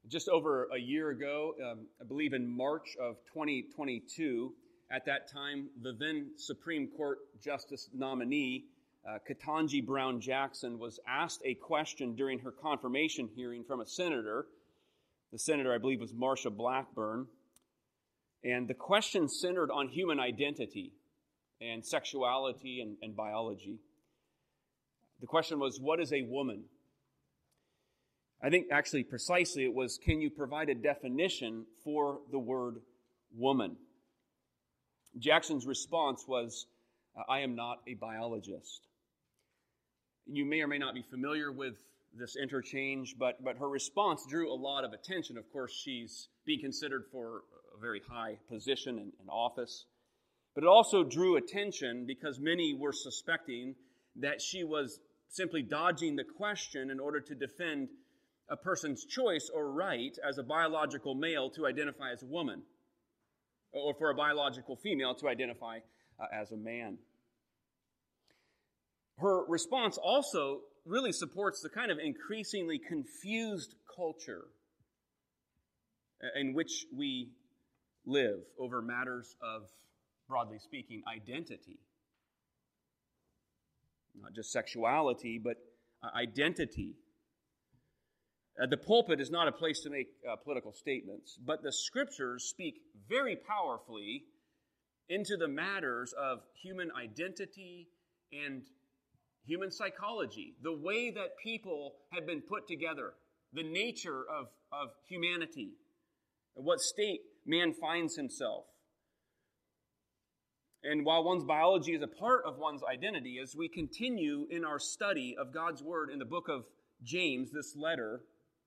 just over a year ago, I believe in March of 2022, at that time, the then Supreme Court Justice nominee, Ketanji Brown Jackson, was asked a question during her confirmation hearing from a senator. The senator, I believe, was Marsha Blackburn. And the question centered on human identity and sexuality and biology. The question was, what is a woman? I think actually precisely it was, can you provide a definition for the word woman? Jackson's response was, I am not a biologist. You may or may not be familiar with this interchange, but her response drew a lot of attention. Of course, she's being considered for a very high position and office. But it also drew attention because many were suspecting that she was simply dodging the question in order to defend a person's choice or right as a biological male to identify as a woman, or for a biological female to identify as a man. Her response also really supports the kind of increasingly confused culture in which we live over matters of, broadly speaking, identity. Not just sexuality, but identity. The pulpit is not a place to make political statements, but the Scriptures speak very powerfully into the matters of human identity and human psychology, the way that people have been put together, the nature of humanity, what state man finds himself. And while one's biology is a part of one's identity, as we continue in our study of God's Word in the book of James, this letter,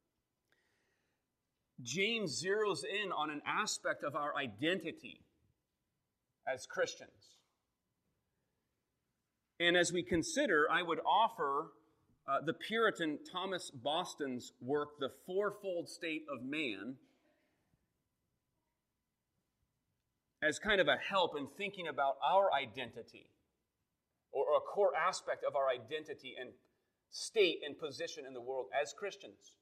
James zeroes in on an aspect of our identity as Christians. And as we consider, I would offer the Puritan Thomas Boston's work, The Fourfold State of Man, as kind of a help in thinking about our identity, or a core aspect of our identity and state and position in the world as Christians.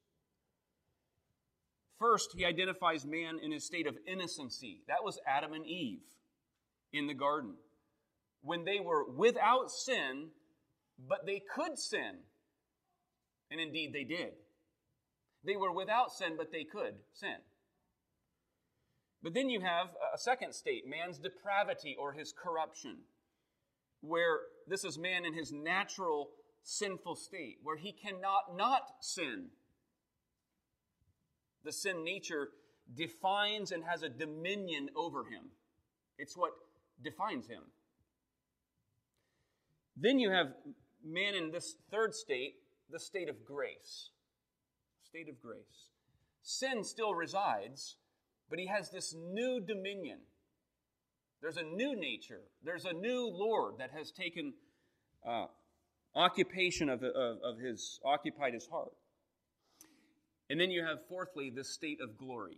First, he identifies man in his state of innocency. That was Adam and Eve in the garden, when they were without sin, but they could sin. And indeed they did. They were without sin, but they could sin. But then you have a second state, man's depravity or his corruption, where this is man in his natural sinful state, where he cannot not sin. The sin nature defines and has a dominion over him. It's what defines him. Then you have man in this third state, the state of grace. State of grace. Sin still resides, but he has this new dominion. There's a new nature. There's a new Lord that has taken occupation occupied his heart. And then you have, fourthly, the state of glory.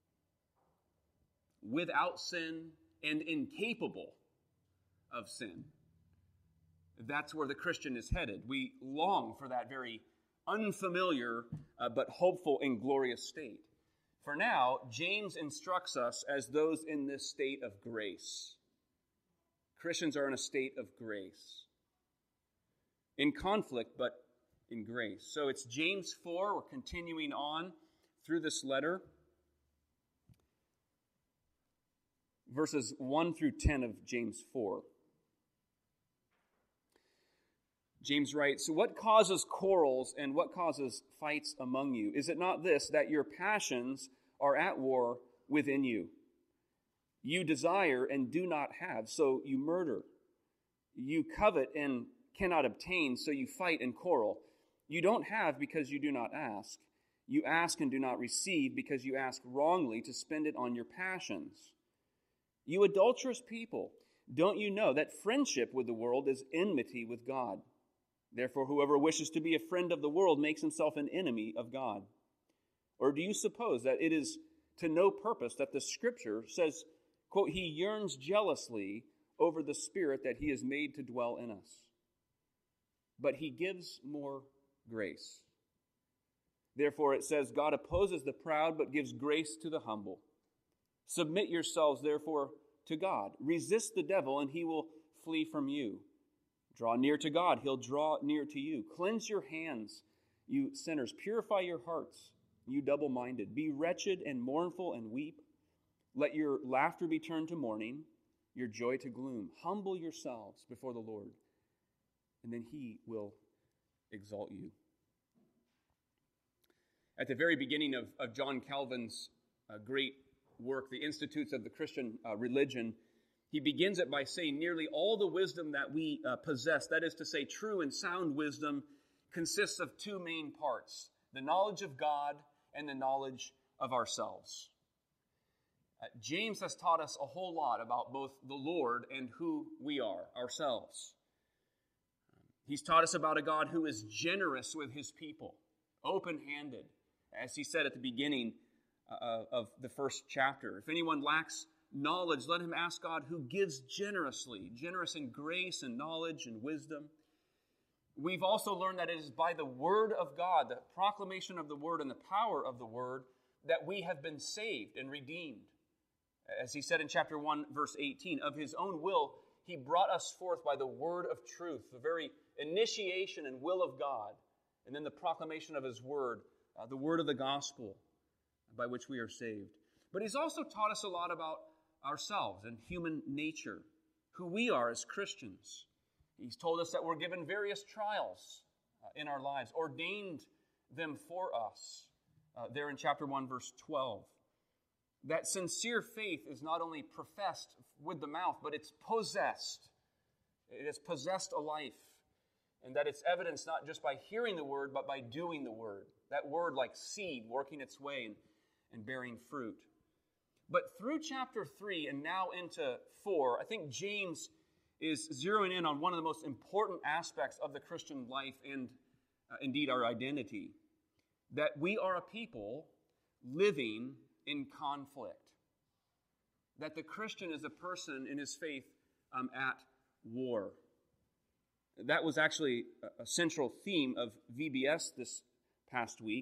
Without sin and incapable of sin. That's where the Christian is headed. We long for that very unfamiliar but hopeful and glorious state. For now, James instructs us as those in this state of grace. Christians are in a state of grace. In conflict, but in grace. So it's James 4. We're continuing on through this letter. Verses 1 through 10 of James 4. James writes, "So what causes quarrels and what causes fights among you? Is it not this, that your passions are at war within you? You desire and do not have, so you murder. You covet and cannot obtain, so you fight and quarrel. You don't have because you do not ask. You ask and do not receive because you ask wrongly to spend it on your passions. You adulterous people, don't you know that friendship with the world is enmity with God? Therefore, whoever wishes to be a friend of the world makes himself an enemy of God. Or do you suppose that it is to no purpose that the Scripture says, quote, he yearns jealously over the Spirit that he has made to dwell in us? But he gives more grace. Therefore it says, God opposes the proud, but gives grace to the humble. Submit yourselves, therefore, to God. Resist the devil, and he will flee from you. Draw near to God, he'll draw near to you. Cleanse your hands, you sinners. Purify your hearts, you double-minded. Be wretched and mournful and weep. Let your laughter be turned to mourning, your joy to gloom. Humble yourselves before the Lord, and then he will exalt you. At the very beginning of John Calvin's great work, The Institutes of the Christian Religion, he begins it by saying nearly all the wisdom that we possess, that is to say, true and sound wisdom, consists of two main parts: the knowledge of God and the knowledge of ourselves. James has taught us a whole lot about both the Lord and who we are, ourselves. He's taught us about a God who is generous with his people, open-handed, as he said at the beginning of the first chapter. If anyone lacks knowledge, let him ask God, who gives generously, generous in grace and knowledge and wisdom. We've also learned that it is by the word of God, the proclamation of the word and the power of the word, that we have been saved and redeemed. As he said in chapter 1, verse 18, of his own will, he brought us forth by the word of truth, the very initiation and will of God, and then the proclamation of his word, the word of the gospel by which we are saved. But he's also taught us a lot about ourselves and human nature, who we are as Christians. He's told us that we're given various trials in our lives, ordained them for us, there in chapter 1, verse 12. That sincere faith is not only professed with the mouth, but it's possessed. It has possessed a life. And that it's evidenced not just by hearing the word, but by doing the word. That word like seed working its way and bearing fruit. But through chapter 3 and now into 4, I think James is zeroing in on one of the most important aspects of the Christian life and indeed our identity. That we are a people living in conflict. That the Christian is a person in his faith at war. That was actually a central theme of VBS this past week.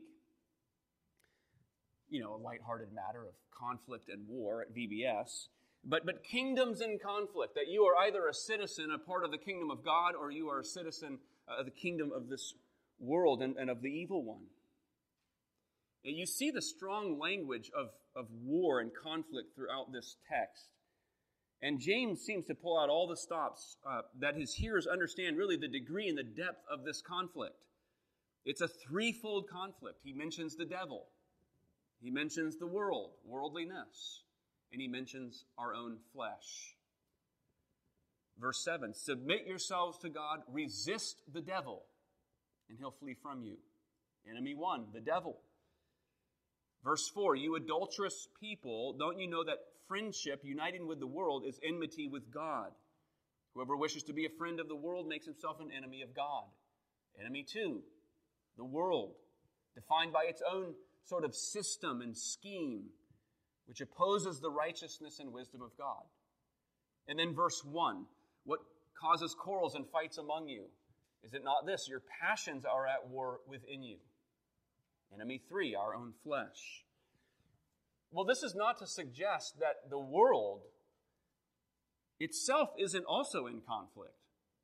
You know, a lighthearted matter of conflict and war at VBS. But kingdoms in conflict, that you are either a citizen, a part of the kingdom of God, or you are a citizen of the kingdom of this world and of the evil one. And you see the strong language of war and conflict throughout this text. And James seems to pull out all the stops that his hearers understand really the degree and the depth of this conflict. It's a threefold conflict. He mentions the devil. He mentions the world, worldliness. And he mentions our own flesh. Verse 7, submit yourselves to God, resist the devil, and he'll flee from you. Enemy 1, the devil. Verse 4, you adulterous people, don't you know that friendship, uniting with the world, is enmity with God? Whoever wishes to be a friend of the world makes himself an enemy of God. Enemy 2, the world, defined by its own sort of system and scheme, which opposes the righteousness and wisdom of God. And then verse 1, what causes quarrels and fights among you? Is it not this? Your passions are at war within you. Enemy 3, our own flesh. Well, this is not to suggest that the world itself isn't also in conflict.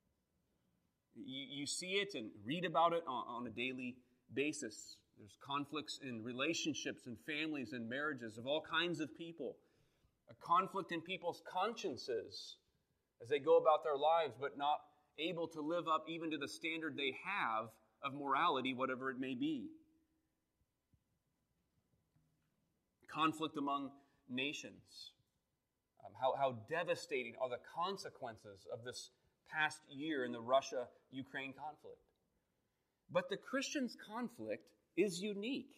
You see it and read about it on a daily basis. There's conflicts in relationships and families and marriages of all kinds of people. A conflict in people's consciences as they go about their lives, but not able to live up even to the standard they have of morality, whatever it may be. Conflict among nations. How devastating are the consequences of this past year in the Russia-Ukraine conflict. But the Christian's conflict is unique.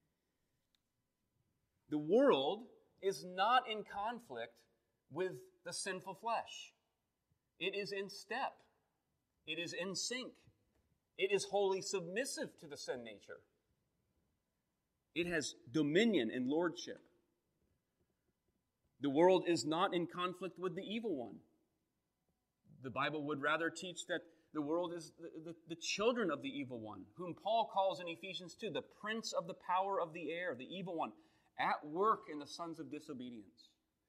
The world is not in conflict with the sinful flesh. It is in step. It is in sync. It is wholly submissive to the sin nature. It has dominion and lordship. The world is not in conflict with the evil one. The Bible would rather teach that The world is the children of the evil one, whom Paul calls in Ephesians 2, the prince of the power of the air, the evil one, at work in the sons of disobedience.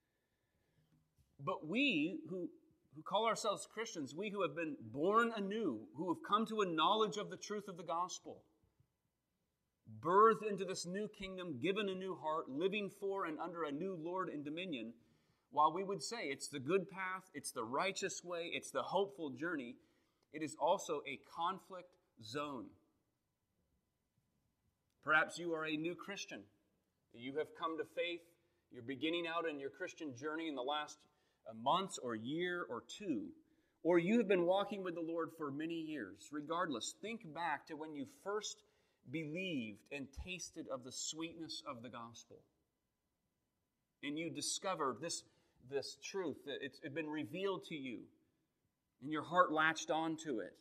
But we who call ourselves Christians, we who have been born anew, who have come to a knowledge of the truth of the gospel, birthed into this new kingdom, given a new heart, living for and under a new Lord and dominion, while we would say it's the good path, it's the righteous way, it's the hopeful journey, it is also a conflict zone. Perhaps you are a new Christian. You have come to faith. You're beginning out in your Christian journey in the last months or year or two. Or you have been walking with the Lord for many years. Regardless, think back to when you first believed and tasted of the sweetness of the gospel. And you discovered this truth, that it's been revealed to you. And your heart latched onto it.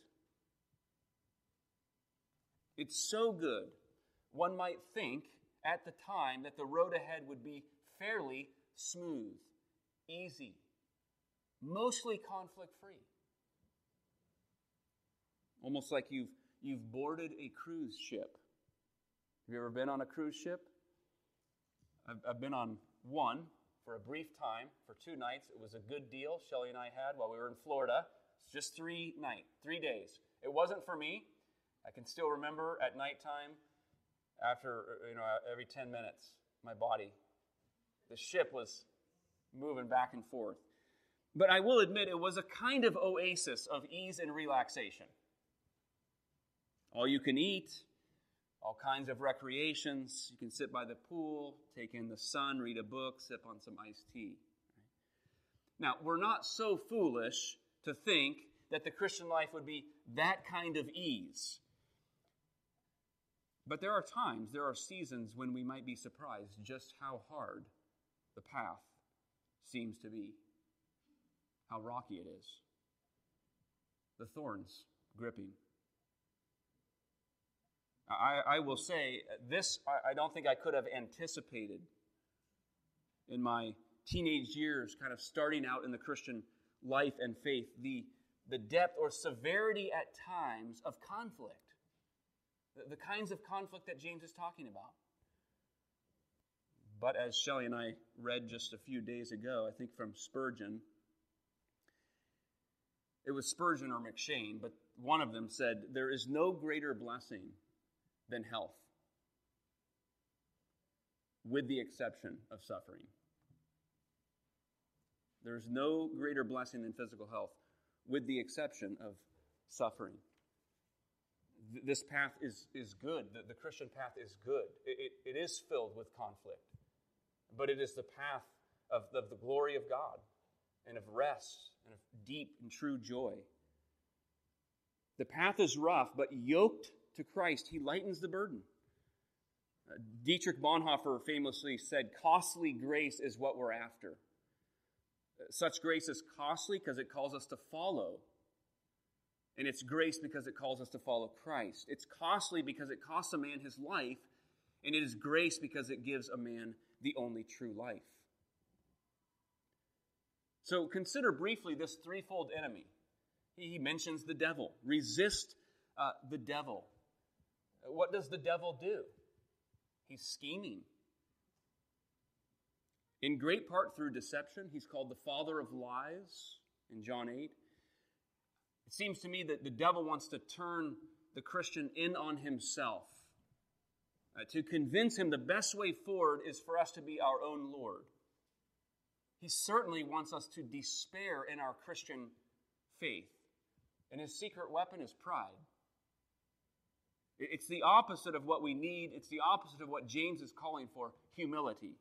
It's so good, one might think at the time that the road ahead would be fairly smooth, easy, mostly conflict-free. Almost like you've boarded a cruise ship. Have you ever been on a cruise ship? I've been on one for a brief time, for 2 nights. It was a good deal Shelley and I had while we were in Florida. It's just 3 days. It wasn't for me. I can still remember at nighttime, after, every 10 minutes, my body, the ship was moving back and forth. But I will admit it was a kind of oasis of ease and relaxation. All you can eat, all kinds of recreations. You can sit by the pool, take in the sun, read a book, sip on some iced tea. Now, we're not so foolish to think that the Christian life would be that kind of ease. But there are times, there are seasons when we might be surprised just how hard the path seems to be, how rocky it is, the thorns gripping. I will say, this I don't think I could have anticipated in my teenage years, kind of starting out in the Christian life and faith, the depth or severity at times of conflict. The kinds of conflict that James is talking about. But as Shelley and I read just a few days ago, I think from Spurgeon, it was Spurgeon or McShane, but one of them said, there is no greater blessing than health, with the exception of suffering. There's no greater blessing than physical health, with the exception of suffering. This path is good. The Christian path is good. It is filled with conflict. But it is the path of the glory of God and of rest and of deep and true joy. The path is rough, but yoked to Christ, He lightens the burden. Dietrich Bonhoeffer famously said, costly grace is what we're after. Such grace is costly because it calls us to follow. And it's grace because it calls us to follow Christ. It's costly because it costs a man his life, and it is grace because it gives a man the only true life. So consider briefly this threefold enemy. He mentions the devil. Resist the devil. What does the devil do? He's scheming. In great part through deception. He's called the father of lies in John 8. It seems to me that the devil wants to turn the Christian in on himself. To convince him the best way forward is for us to be our own Lord. He certainly wants us to despair in our Christian faith. And his secret weapon is pride. It's the opposite of what we need. It's the opposite of what James is calling for, humility.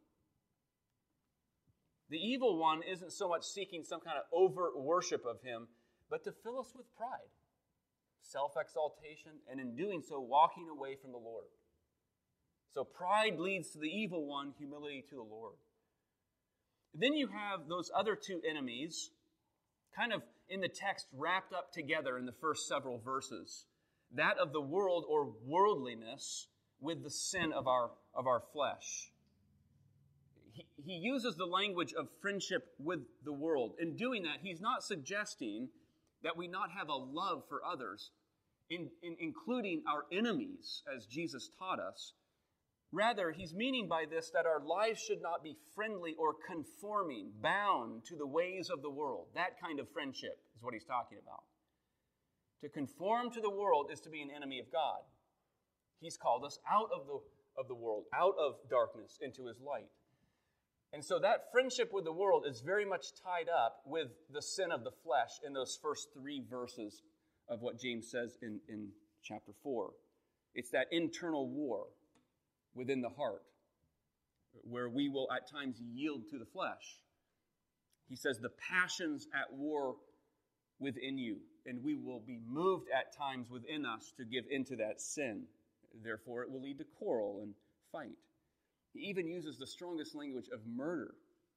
The evil one isn't so much seeking some kind of overt worship of him, but to fill us with pride, self-exaltation, and in doing so, walking away from the Lord. So pride leads to the evil one, humility to the Lord. Then you have those other two enemies, kind of in the text wrapped up together in the first several verses. That of the world or worldliness with the sin of our flesh. He uses the language of friendship with the world. In doing that, he's not suggesting that we not have a love for others, including our enemies, as Jesus taught us. Rather, he's meaning by this that our lives should not be friendly or conforming, bound to the ways of the world. That kind of friendship is what he's talking about. To conform to the world is to be an enemy of God. He's called us out of the world, out of darkness into his light. And so that friendship with the world is very much tied up with the sin of the flesh in those first 3 verses of what James says in chapter 4. It's that internal war within the heart where we will at times yield to the flesh. He says the passions at war within you, and we will be moved at times within us to give into that sin. Therefore, it will lead to quarrel and fight. He even uses the strongest language of murder.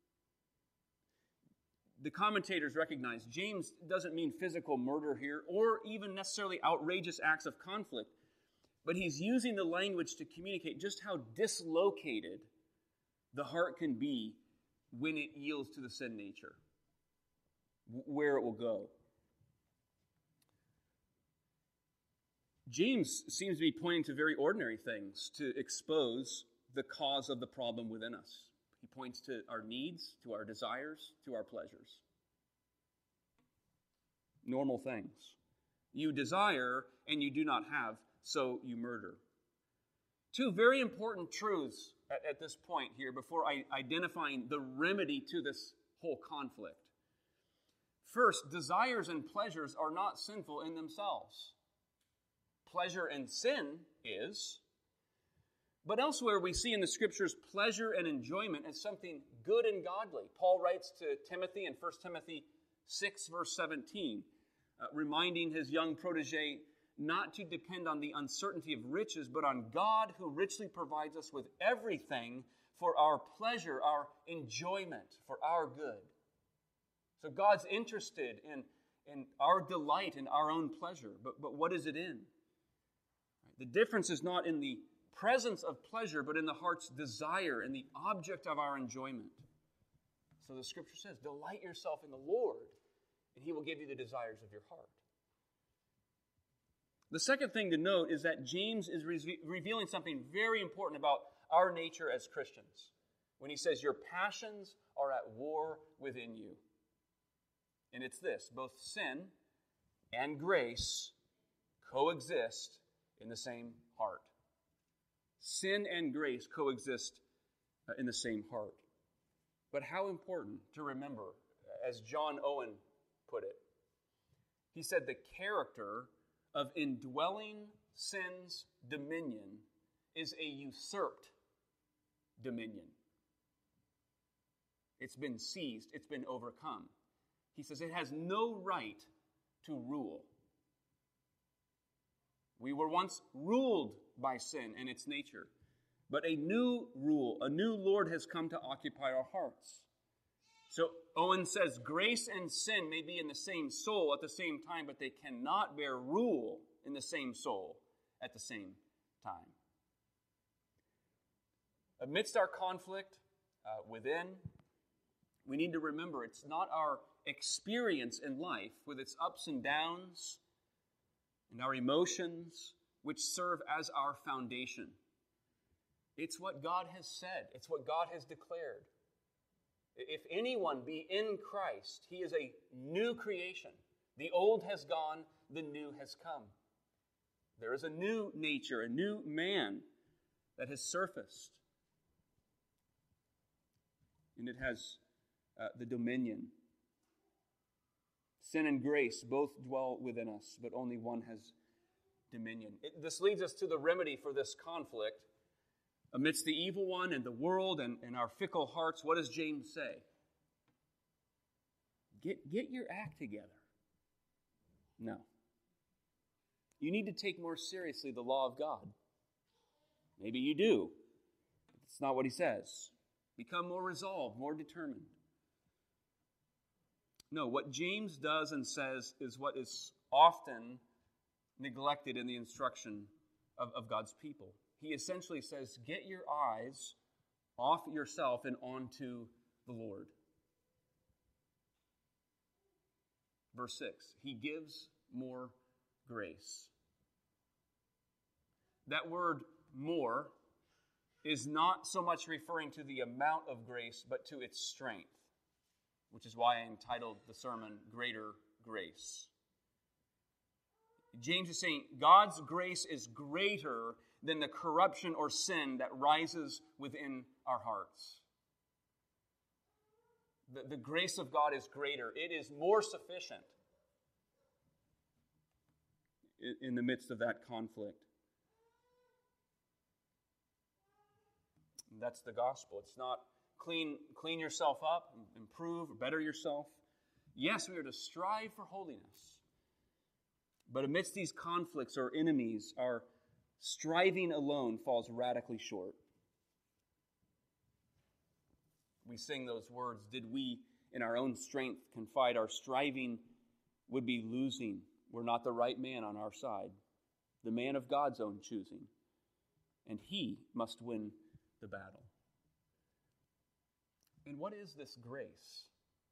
The commentators recognize James doesn't mean physical murder here or even necessarily outrageous acts of conflict, but he's using the language to communicate just how dislocated the heart can be when it yields to the sin nature, where it will go. James seems to be pointing to very ordinary things to expose the cause of the problem within us. He points to our needs, to our desires, to our pleasures. Normal things. You desire and you do not have, so you murder. 2 very important truths at this point here before identifying the remedy to this whole conflict. First, desires and pleasures are not sinful in themselves. Pleasure and sin is. But elsewhere we see in the Scriptures pleasure and enjoyment as something good and godly. Paul writes to Timothy in 1 Timothy 6, verse 17, reminding his young protege not to depend on the uncertainty of riches, but on God who richly provides us with everything for our pleasure, our enjoyment, for our good. So God's interested in our delight, in our own pleasure. But what is it in? The difference is not in the presence of pleasure, but in the heart's desire and the object of our enjoyment. So the Scripture says, delight yourself in the Lord, and he will give you the desires of your heart. The second thing to note is that James is revealing something very important about our nature as Christians when he says, your passions are at war within you. And it's this, both sin and grace coexist in the same heart. Sin and grace coexist in the same heart. But how important to remember, as John Owen put it, he said the character of indwelling sin's dominion is a usurped dominion. It's been seized, it's been overcome. He says it has no right to rule. We were once ruled by sin and its nature, but a new rule, a new Lord has come to occupy our hearts. So Owen says grace and sin may be in the same soul at the same time, but they cannot bear rule in the same soul at the same time. Amidst our conflict within, we need to remember it's not our experience in life with its ups and downs and our emotions which serve as our foundation. It's what God has said. It's what God has declared. If anyone be in Christ, he is a new creation. The old has gone, the new has come. There is a new nature, a new man that has surfaced. And it has the dominion. Sin and grace both dwell within us, but only one has dominion. This leads us to the remedy for this conflict. Amidst the evil one and the world and our fickle hearts, what does James say? Get your act together. No. You need to take more seriously the law of God. Maybe you do. But it's not what he says. Become more resolved, more determined. No, what James does and says is what is often neglected in the instruction of God's people. He essentially says, get your eyes off yourself and onto the Lord. Verse 6, he gives more grace. That word more is not so much referring to the amount of grace, but to its strength, which is why I entitled the sermon, Greater Grace. James is saying God's grace is greater than the corruption or sin that rises within our hearts. The grace of God is greater. It is more sufficient in the midst of that conflict. That's the gospel. It's not clean yourself up, improve, better yourself. Yes, we are to strive for holiness. But amidst these conflicts or enemies, our striving alone falls radically short. We sing those words, did we in our own strength confide, our striving would be losing. We're not the right man on our side, the man of God's own choosing. And he must win the battle. And what is this grace?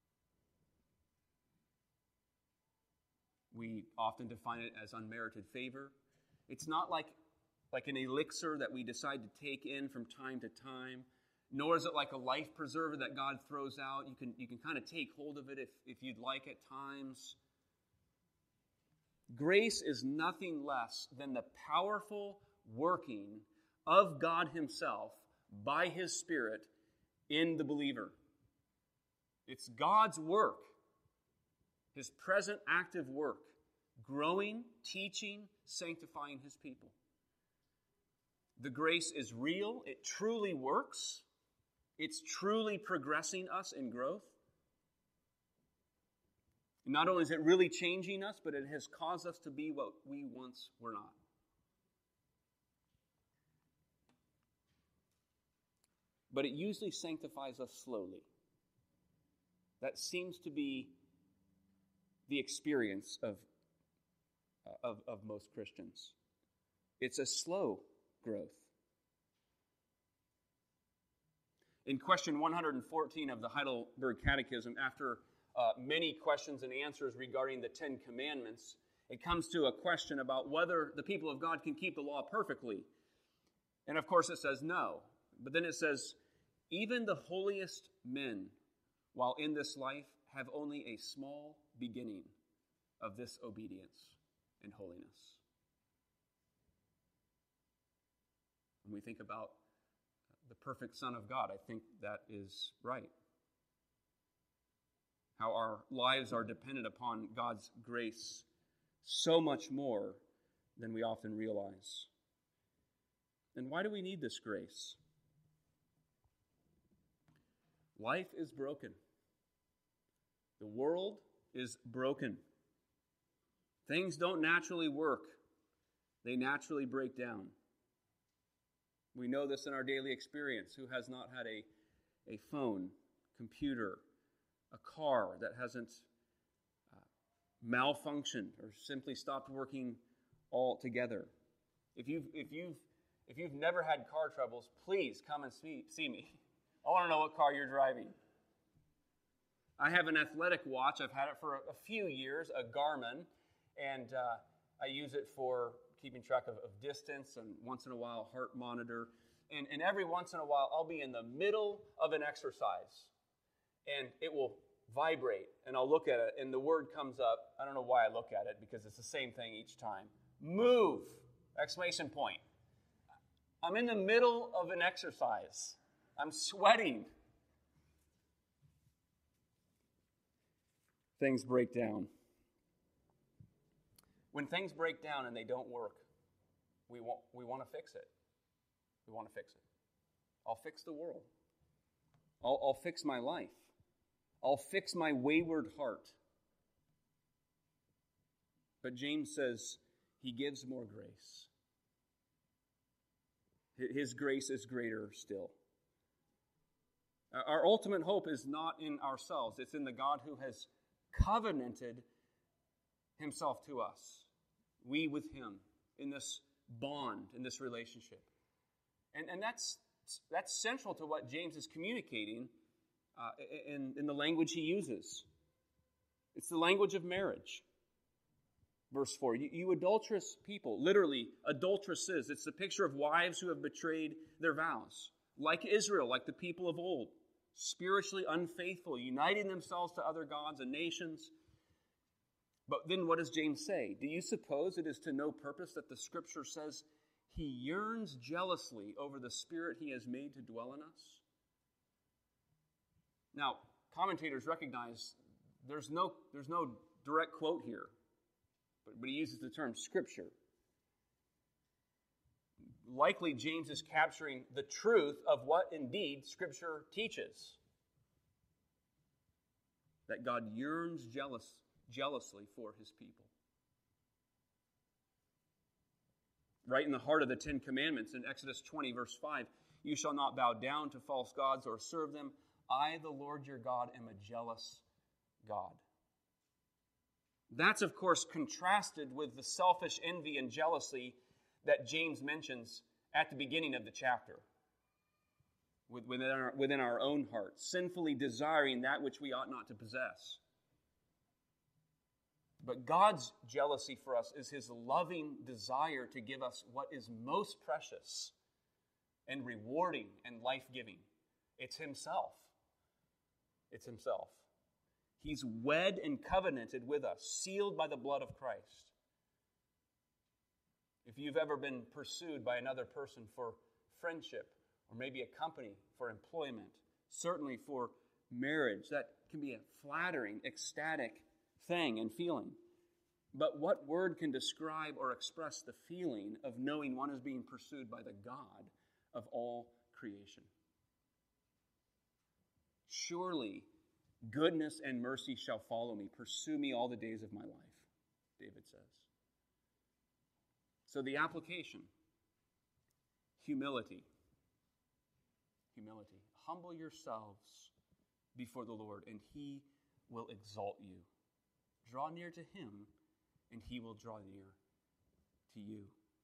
We often define it as unmerited favor. It's not like an elixir that we decide to take in from time to time, nor is it like a life preserver that God throws out. You can kind of take hold of it if you'd like at times. Grace is nothing less than the powerful working of God Himself by His Spirit in the believer. It's God's work, His present active work, growing, teaching, sanctifying His people. The grace is real. It truly works. It's truly progressing us in growth. Not only is it really changing us, but it has caused us to be what we once were not. But it usually sanctifies us slowly. That seems to be the experience of most Christians. It's a slow growth. In question 114 of the Heidelberg Catechism, after many questions and answers regarding the Ten Commandments, it comes to a question about whether the people of God can keep the law perfectly. And of course it says no. But then it says, even the holiest men, while in this life, have only a small beginning of this obedience and holiness. When we think about the perfect Son of God, I think that is right. How our lives are dependent upon God's grace so much more than we often realize. And why do we need this grace? Life is broken. The world is broken. Things don't naturally work. They naturally break down. We know this in our daily experience. Who has not had a phone, computer, a car that hasn't malfunctioned or simply stopped working altogether? If you've never had car troubles, please come and see me. I want to know what car you're driving. I have an athletic watch. I've had it for a few years, a Garmin, and I use it for keeping track of distance and once in a while heart monitor. And every once in a while I'll be in the middle of an exercise and it will vibrate and I'll look at it and the word comes up. I don't know why I look at it because it's the same thing each time. Move! Exclamation point. I'm in the middle of an exercise. I'm sweating. Things break down. When things break down and they don't work, we want to fix it. We want to fix it. I'll fix the world. I'll fix my life. I'll fix my wayward heart. But James says he gives more grace. His grace is greater still. Our ultimate hope is not in ourselves. It's in the God who has covenanted Himself to us. We with Him in this bond, in this relationship. And that's central to what James is communicating in the language he uses. It's the language of marriage. Verse 4, you adulterous people, literally adulteresses. It's the picture of wives who have betrayed their vows. Like Israel, like the people of old, spiritually unfaithful, uniting themselves to other gods and nations. But then what does James say? Do you suppose it is to no purpose that the Scripture says he yearns jealously over the Spirit he has made to dwell in us? Now, commentators recognize there's no direct quote here, but he uses the term Scripture. Likely, James is capturing the truth of what indeed Scripture teaches. That God yearns jealously for his people. Right in the heart of the Ten Commandments in Exodus 20, verse 5, you shall not bow down to false gods or serve them. I, the Lord your God, am a jealous God. That's, of course, contrasted with the selfish envy and jealousy that James mentions at the beginning of the chapter. Within our own hearts, sinfully desiring that which we ought not to possess. But God's jealousy for us is his loving desire to give us what is most precious and rewarding and life-giving. It's himself. It's himself. He's wed and covenanted with us, sealed by the blood of Christ. If you've ever been pursued by another person for friendship, or maybe a company for employment, certainly for marriage, that can be a flattering, ecstatic thing and feeling. But what word can describe or express the feeling of knowing one is being pursued by the God of all creation? Surely goodness and mercy shall follow me, pursue me all the days of my life, David says. So the application, humility. Humility. Humble yourselves before the Lord, and he will exalt you. Draw near to him, and he will draw near to you.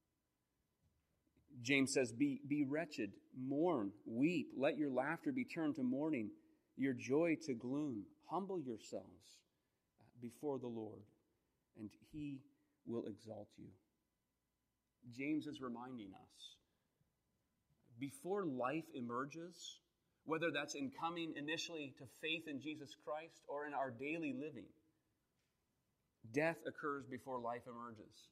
James says, be wretched, mourn, weep. Let your laughter be turned to mourning, your joy to gloom. Humble yourselves before the Lord, and he will exalt you. James is reminding us, before life emerges, whether that's in coming initially to faith in Jesus Christ or in our daily living, death occurs before life emerges.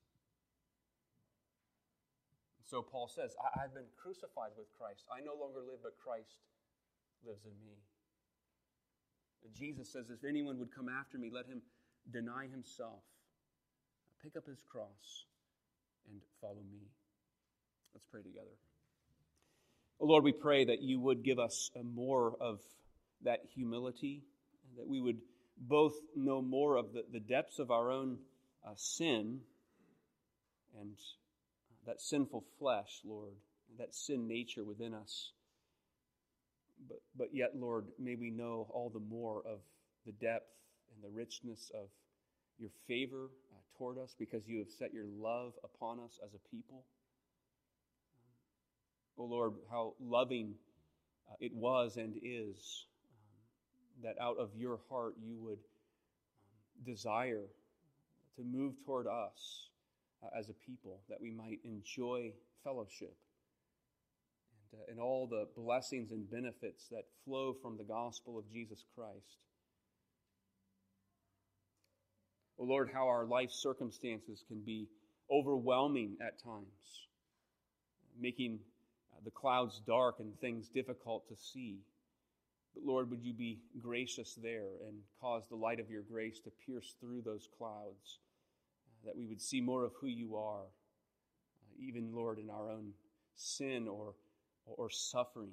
So Paul says, I've been crucified with Christ. I no longer live, but Christ lives in me. Jesus says, if anyone would come after me, let him deny himself, pick up his cross, and follow me. Let's pray together. Oh Lord, we pray that you would give us more of that humility, that we would both know more of the depths of our own sin and that sinful flesh, Lord, that sin nature within us. But yet, Lord, may we know all the more of the depth and the richness of your favor toward us because you have set your love upon us as a people. Oh Lord, how loving it was and is that out of your heart you would desire to move toward us as a people, that we might enjoy fellowship and all the blessings and benefits that flow from the gospel of Jesus Christ. Oh Lord, how our life circumstances can be overwhelming at times, making the clouds dark and things difficult to see. But Lord, would you be gracious there and cause the light of your grace to pierce through those clouds, that we would see more of who you are, even, Lord, in our own sin or suffering,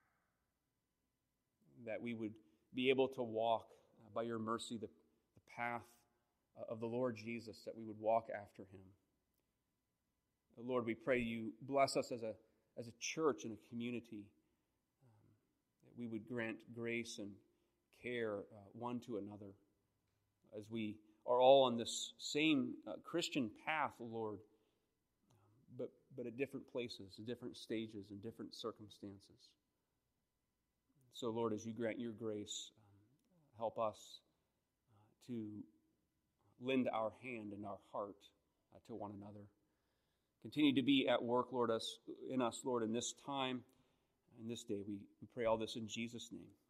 that we would be able to walk by your mercy the path of the Lord Jesus, that we would walk after him. Lord, we pray you bless us as a church and a community, that we would grant grace and care one to another as we are all on this same Christian path, Lord, but at different places, at different stages, and different circumstances. So, Lord, as you grant your grace, help us to lend our hand and our heart to one another. Continue to be at work, Lord, in us, Lord, in this time, in this day. We pray all this in Jesus' name.